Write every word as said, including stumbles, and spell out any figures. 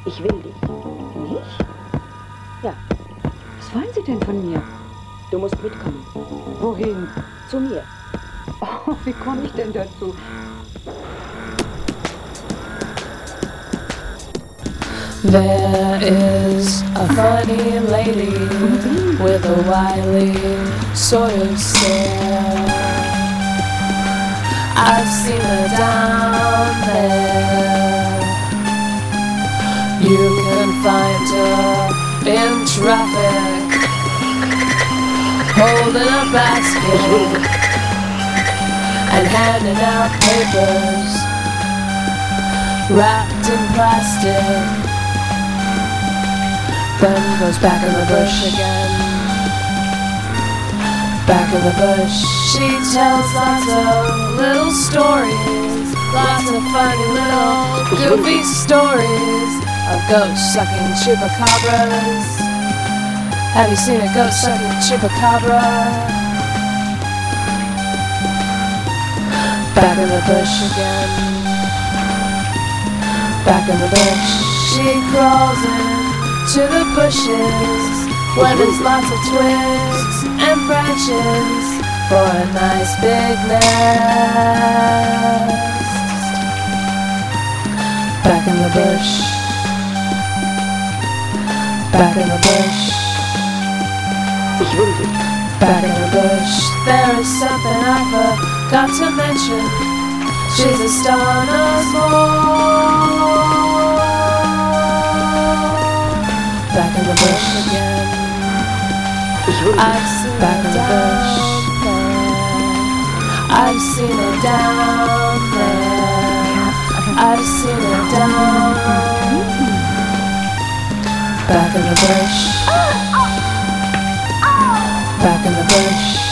Ich will dich. Mich? Ja, Was wollen Sie denn von mir? du musst mitkommen. Wohin? Zu mir. Oh, wie komme ich denn dazu? There is a funny lady with a wily sort of stare. I've seen her down there. You can find her in traffic, holding a basket and handing out papers wrapped in plastic. Then goes back in the bush again. Back in the bush, she tells lots of little stories, lots of funny little goofy stories of ghost sucking chupacabras. Have you seen a ghost sucking chupacabra? Back in the bush again. Back in the bush, she crawls in to the bushes where there's lots of twigs and branches for a nice big nest. Back in the bush. Back in the bush. Ich will dich. Back in the bush. There is something I forgot to mention. She's a Starner's more. Back in the bush again. Ich will dich. I've seen Back her in the down there. I've seen her down there. I've seen her down. Back in the bush. Back in the bush.